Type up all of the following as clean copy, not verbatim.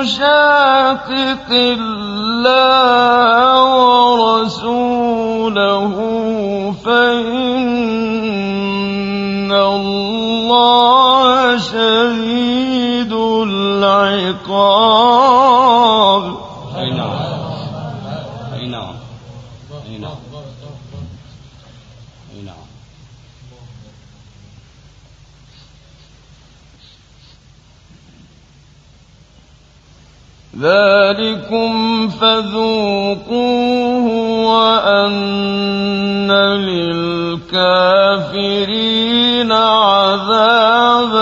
يشاقق الله ورسوله فإن الله شديد العقاب. أي نعم أي نعم أي نعم أي نعم. ذلكم فذوقوه وأن للكافرين عذاب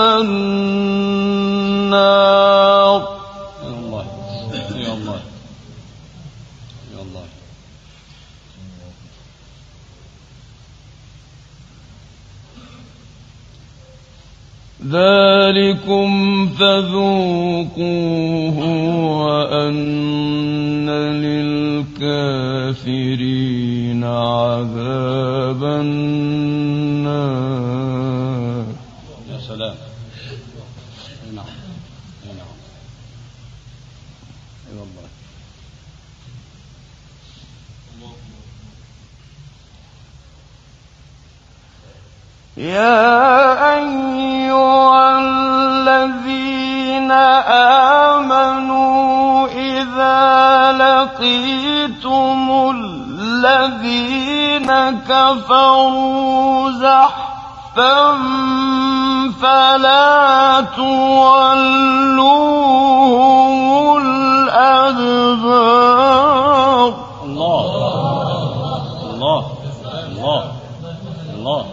النار. يا الله يا الله يا الله. ذلكم فذوقوه وأن للكافرين عذاب النار. يا سلام. نعم نعم اي والله. يا أيها الذين آمنوا إذا لقيتم الذين كفروا زحفا فلا تولوهم الأدبار. الله الله الله الله.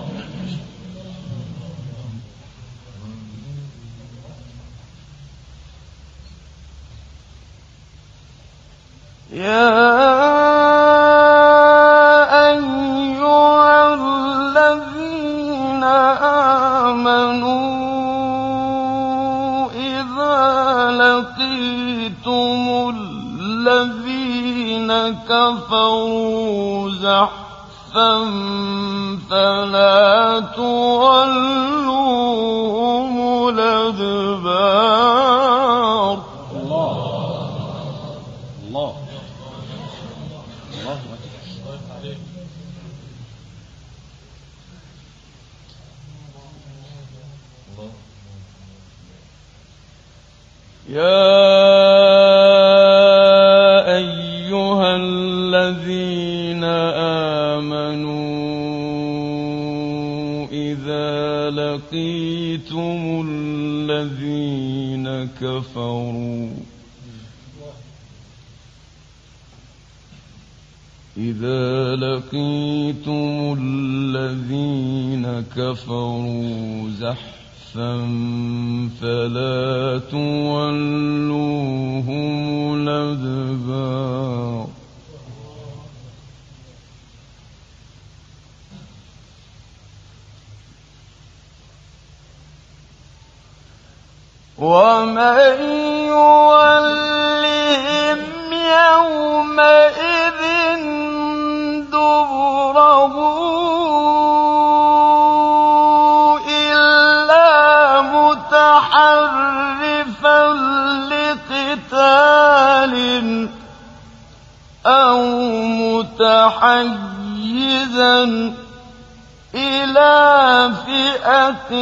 يا أيها الذين آمنوا إذا لقيتم الذين كفروا زحفا فلا تولوهم الأدبار. الله الله الله. يا أيها الذين آمنوا إذا لقيتم الذين كفروا زحفا فلا تولوهم الأدبار. ومن يولهم يومئذ دبره إلا متحرفا لقتال أو متحيزا إلى فئة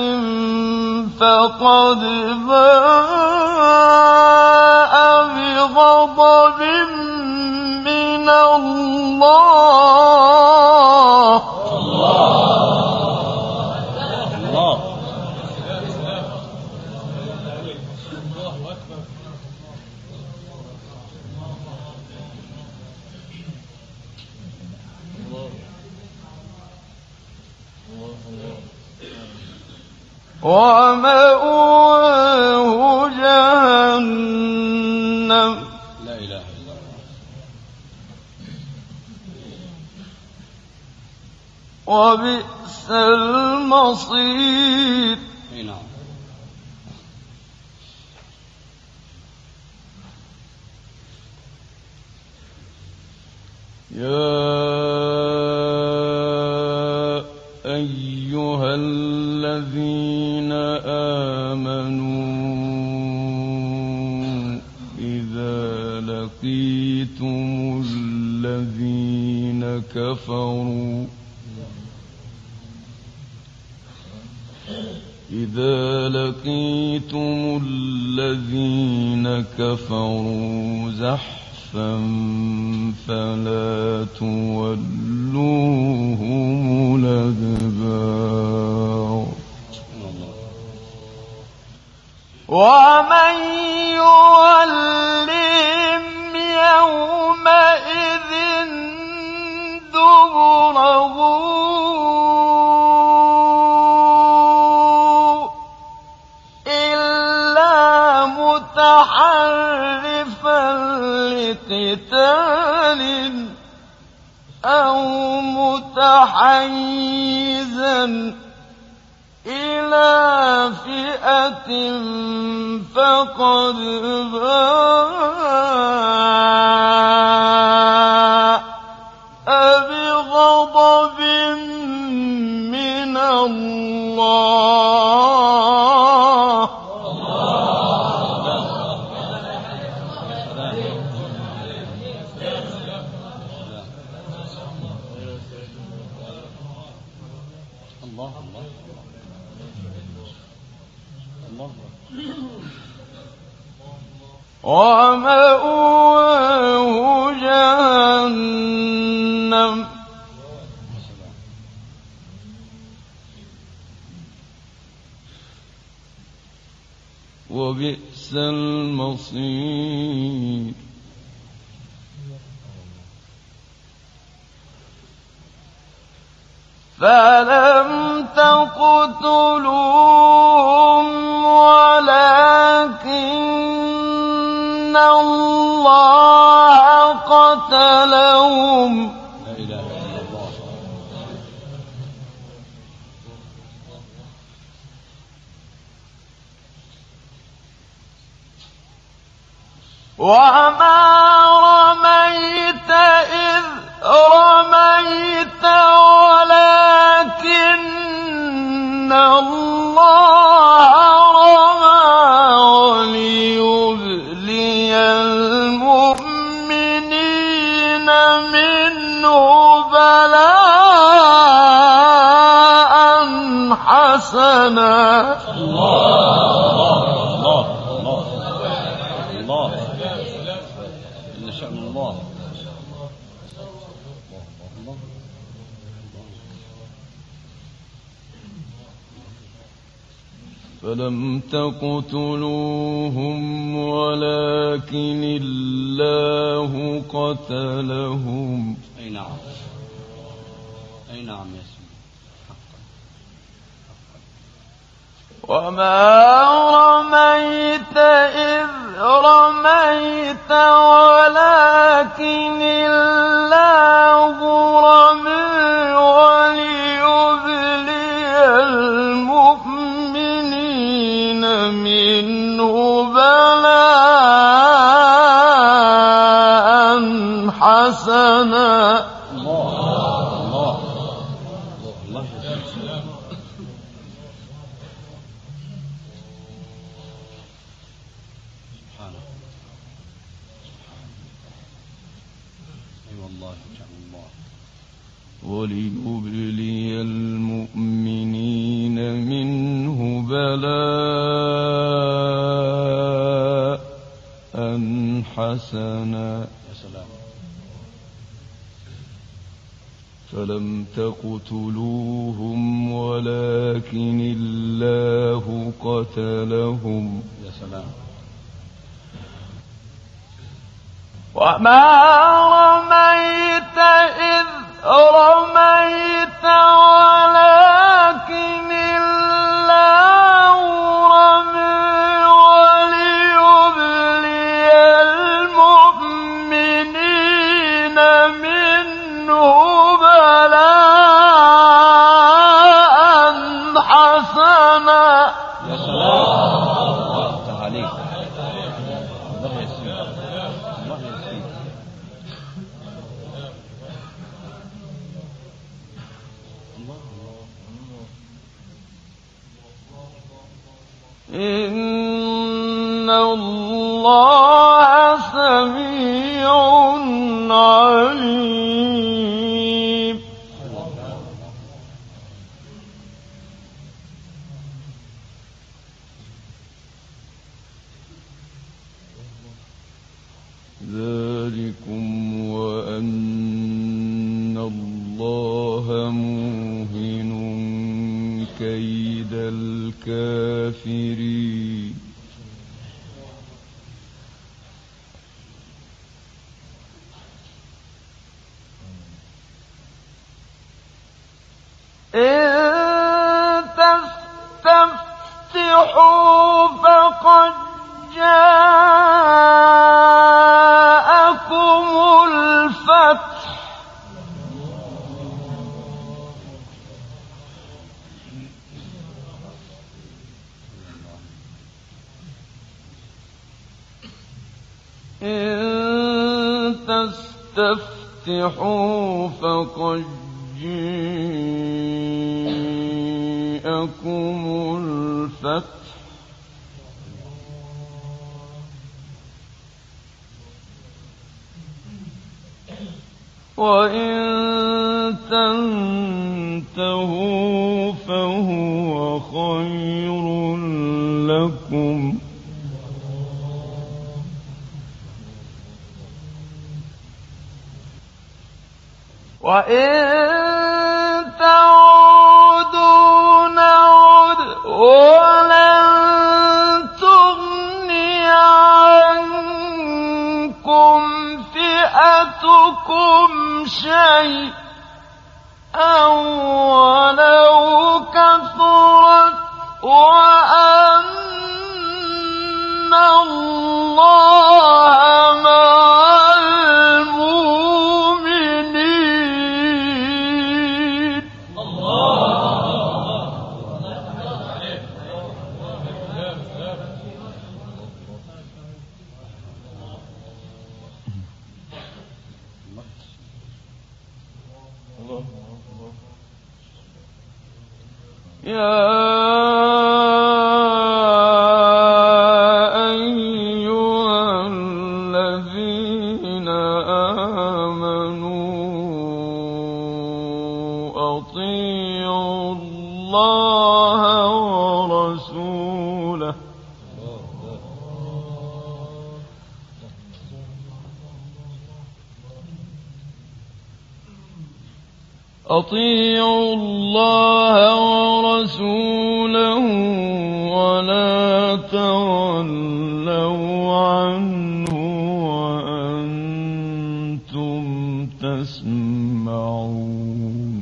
فقد باء بغضب من الله. الله. ومأواه جهنم. لا إله إلا الله. وبئس المصير. نعم. يا أيها الذين آمنوا إذا لقيتم الذين كفروا زحفا فلا تولوهم الأدبار ومن يولهم يومئذ دبره إلا متحرفا لقتال أو متحيزا إلى فئة فقد باء بغضب من الله ومأواه جهنم وبئس المصير فلم تقتلوهم ولكن الله قتلهم لا إله إلا الله وما رميت إذ رميت ولكن الله رمى وليبلي المؤمنين منه بلاء حسنا إن شاء الله فلم تقتلوهم ولكن الله قتلهم أي نعم أي نعم يا سيدي وما رميت إذ رميت ولكن الله رمي وليبلي المؤمنين منه بلاء حسنا وليبلي المؤمنين منه بلاء حسنا فلم تقتلوهم ولكن الله قتلهم يا سلام وما رميت إذ رميت ولكن الله رمي وليبلي المؤمنين منه بلاء حسنا يا سلام عليك الله يسلمك الله يسلمك إن الله سميع ذلكم وأن الله موهن كيد الكافرين إن تستفتحوا فقد جاءكم الفتح إن تستفتحوا فقد جاءكم الفتح وإن تنتهوا فهو خير لكم وإن تعودوا نعد ولن تغني عنكم فئتكم شيئا ولو كثرت وأن الله مع المؤمنين يا أيها الذين آمنوا أطيعوا الله ورسوله أطيعوا الله ورسوله ولا تولوا عنه وأنتم تسمعون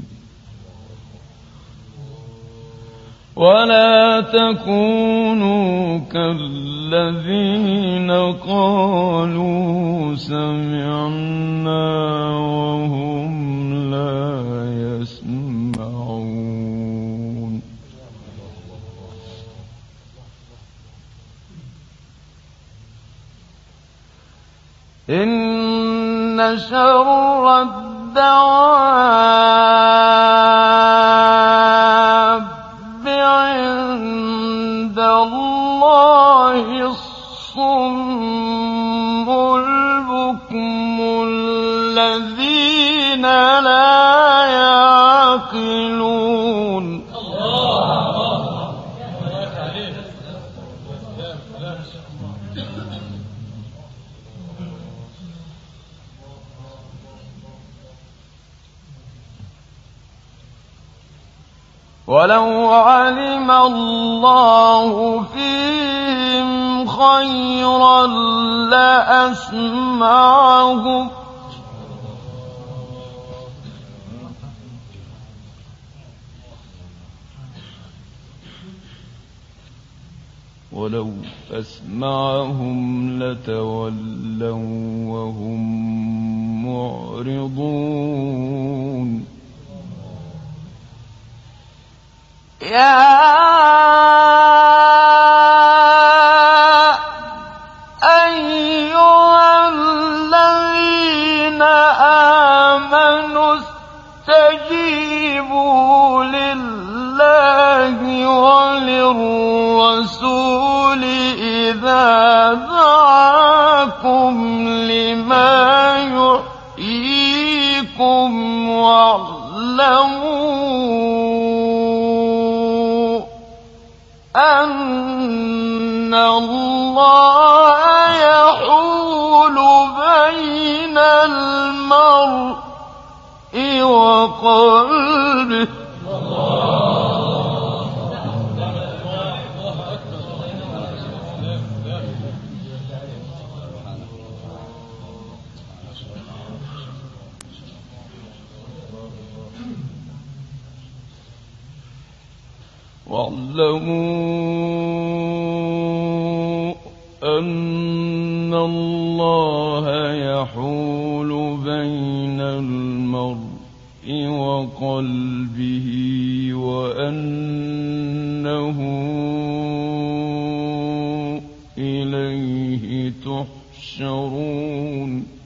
ولا تكونوا كالذين قالوا سمعنا وهم لا يسمعون إن شر الدواب عند الله الصم البكم الذين لا يعقلون ولو علم الله فيهم خيرا لأسمعهم ولو أسمعهم لتولوا وهم معرضون يا أيها الذين آمنوا استجيبوا لله وللرسول إذا دعاكم لما يحييكم واعلموا أن الله يحول بين وقلبه واعلموا أن الله يحول بين المرء وقلبه وأنه إليه تحشرون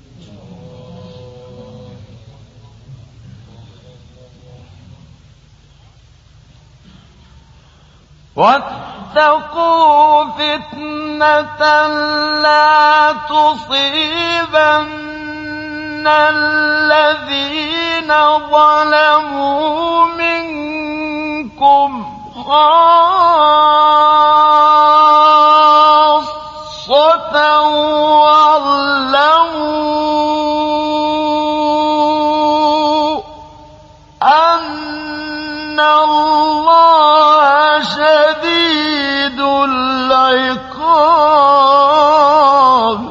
واتقوا فتنة لا تصيبن الذين ظلموا منكم خاصة واعلموا أن الله شديد العقاب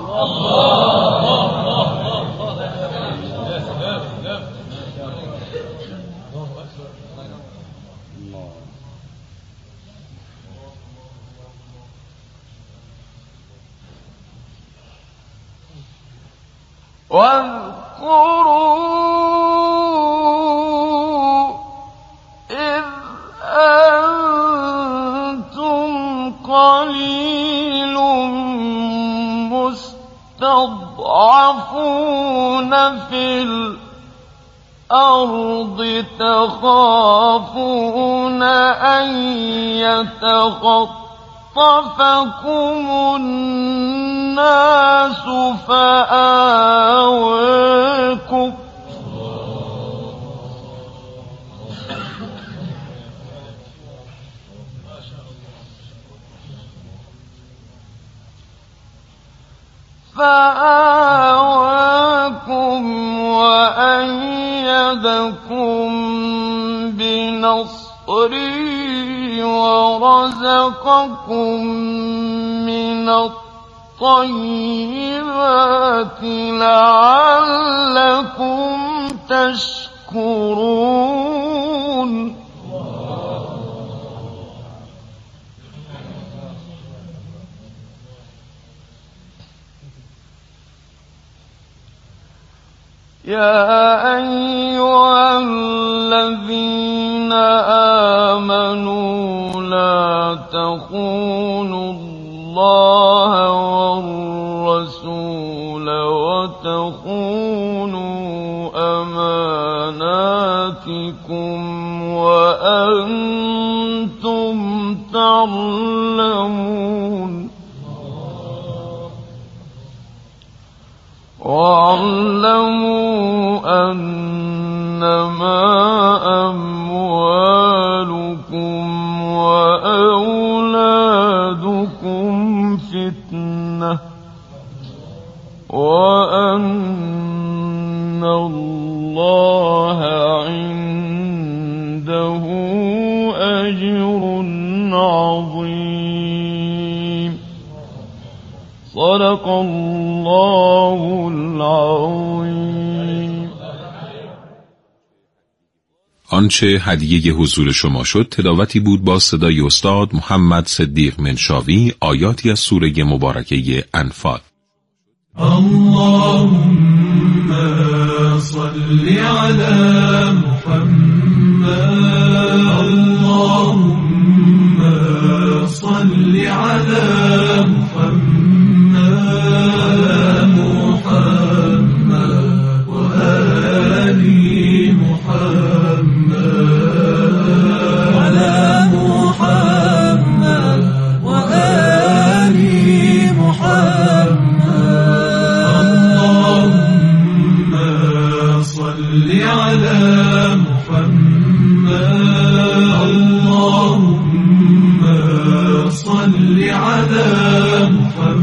واذكروا إذ أنتم قليل مستضعفون في الأرض تخافون أن يتخطفكم الناس فآواكم وأيدكم بنصره ورزقكم من الطيبات لعلكم تشكرون يا أيها الذين آمنوا لا تخونوا الله والرسول وتخونوا أماناتكم وأنتم تعلمون واعلموا أنما أموالكم وأولادكم فتنة وأن الله عنده أجر عظيم. صدق الله العظيم. آنچه هدیه حضور شما شد تلاوتی بود با صدای استاد محمد صدیق منشاوی، آیاتی از سوره مبارکه انفال. اللهم صل على محمد اللهم صل على محمد وآل محمد على محمد وآل محمد اللهم صل على محمد اللهم صل على محمد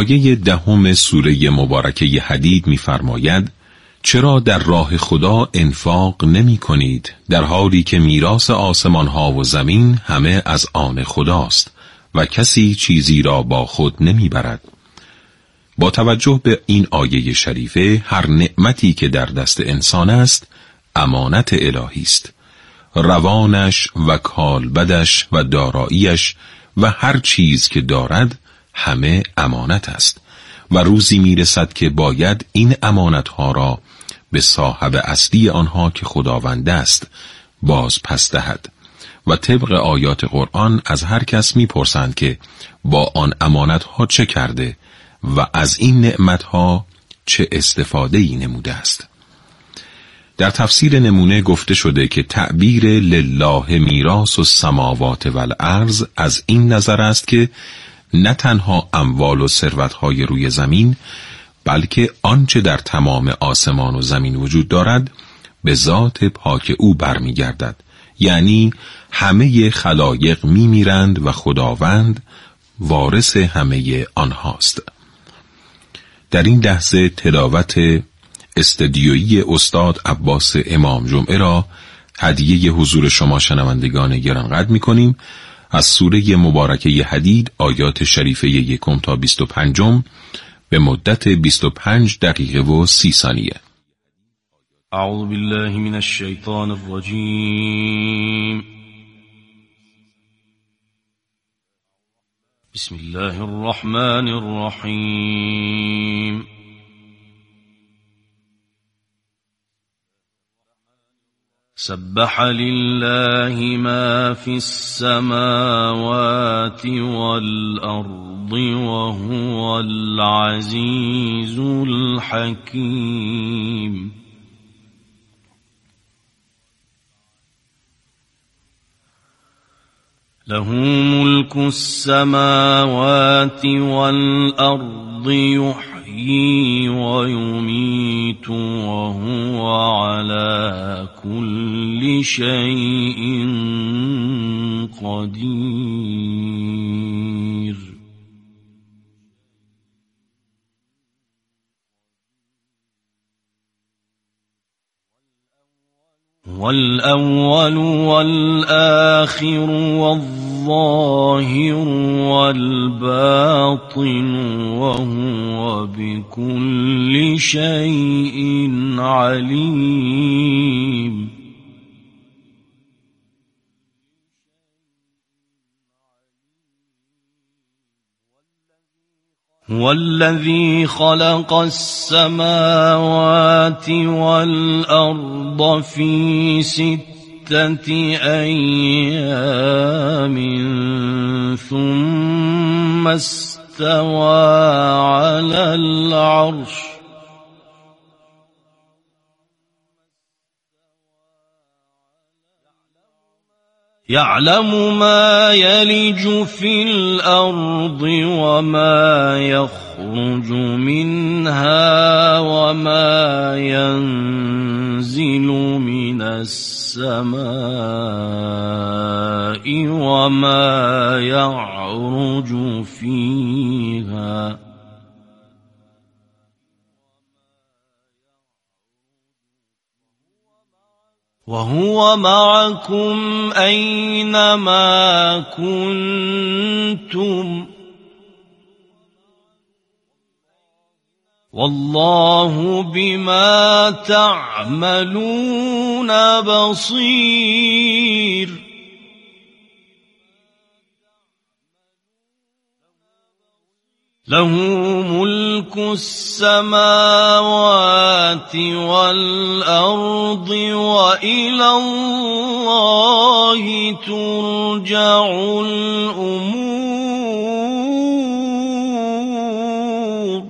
آیه 10 سوره مبارکه حدید می‌فرماید: چرا در راه خدا انفاق نمی کنید در حالی که میراث آسمان ها و زمین همه از آن خداست و کسی چیزی را با خود نمی برد. با توجه به این آیه شریفه هر نعمتی که در دست انسان است امانت الهی است. روانش و کالبدش و داراییش و هر چیز که دارد همه امانت است و روزی میرسد که باید این امانتها را به صاحب اصلی آنها که خداوند است باز پس دهد و طبق آیات قرآن از هر کس میپرسند که با آن امانتها چه کرده و از این نعمتها چه استفاده‌ای نموده است. در تفسیر نمونه گفته شده که تعبیر لله میراث السماوات والارض از این نظر است که نه تنها اموال و ثروت‌های روی زمین بلکه آنچه در تمام آسمان و زمین وجود دارد به ذات پاک او برمیگردد، یعنی همه خلایق میمیرند و خداوند وارث همه آنهاست. در این لحظه تلاوت استدیویی استاد عباس امام جمعه را هدیه حضور شما شنوندگان گرانقدر می‌کنیم از سوره مبارکه حدید آیات شریفه 1 تا 25 به مدت 25 دقیقه و 30 ثانیه. اعوذ بالله من الشیطان الرجیم. بسم الله الرحمن الرحیم. سبح لله ما في السماوات والأرض وهو العزيز الحكيم. له ملك السماوات والأرض يحيي ويميت وهو على كل شيء قدير. والأول والآخر والظاهر والباطن وهو بكل شيء عليم. هو الذي خلق السماوات والأرض في 6 أيام ثم استوى على العرش يعلم ما يلج في الأرض وما يخرج منها وما ينزل من السماء وما يعرج فيها وهو معكم أينما كنتم والله بما تعملون بصير. له ملك السماوات والأرض وإلى الله ترجع الأمور.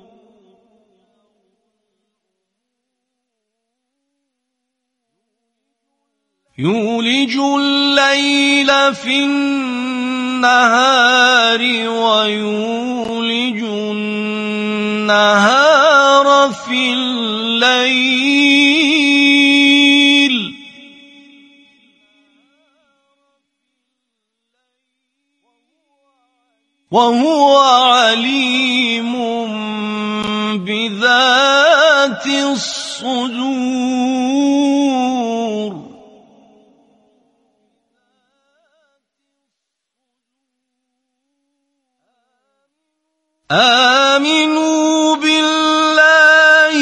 يولج الليل في النهار ويولج النهار في الليل وهو عليم بذات الصدور آمنوا بالله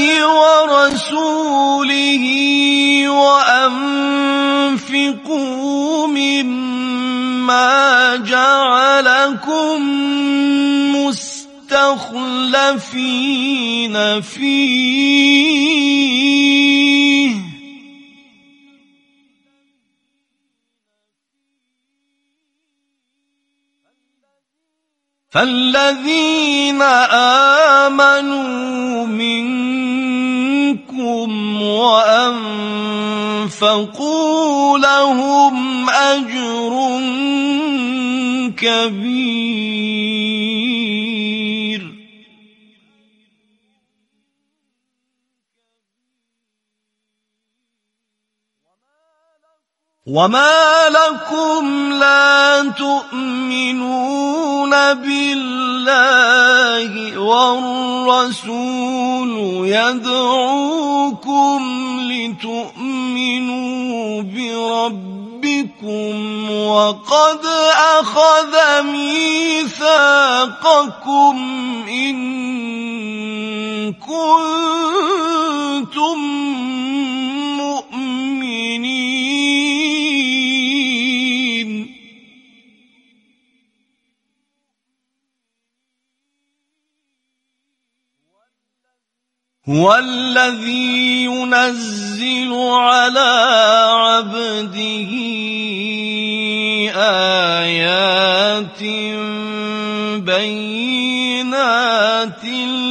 ورسوله وأنفقوا مما جعلكم مستخلفين فيه فالذين آمنوا منكم وأنفقوا لهم أجر كبير وما لكم لا تؤمنون بالله والرسول يدعوكم لتؤمنوا بربكم وقد أخذ ميثاقكم إن كنتم مؤمنين هو الذي ينزل على عبده آيات بينات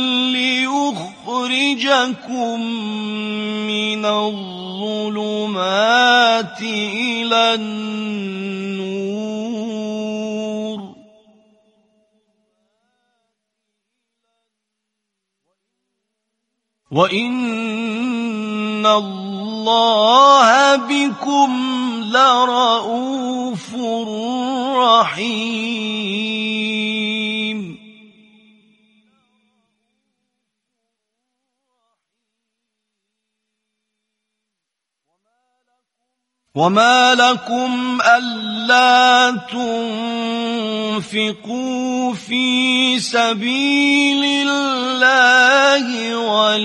ليخرجكم من الظلمات إلى النور وإن الله بكم لرءوف رحيم وما لكم ألا تنفقوا في سبيل الله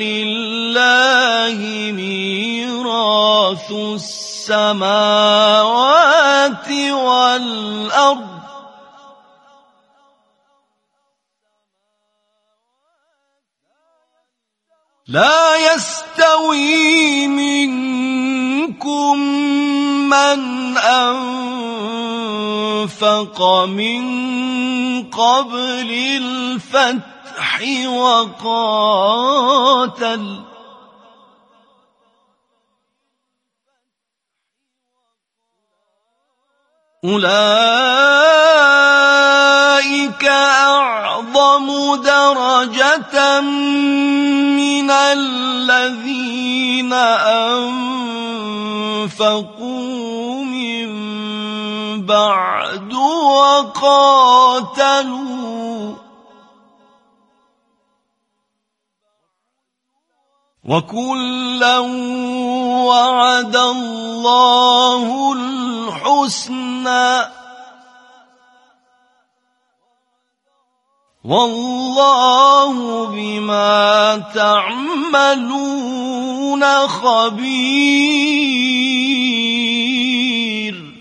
ولله ميراث السماوات والأرض لا يستوي منكم من أنفق من قبل الفتح وقاتل أولئك أعظم درجة من الذين أنفقوا من بعد وقاتلوا وكلا وعد الله الحسنى والله بما تعملون خبير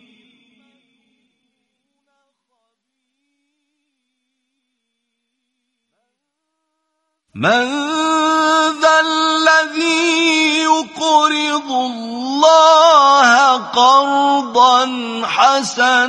من ذا الذي يقرض الله قرضا حسنا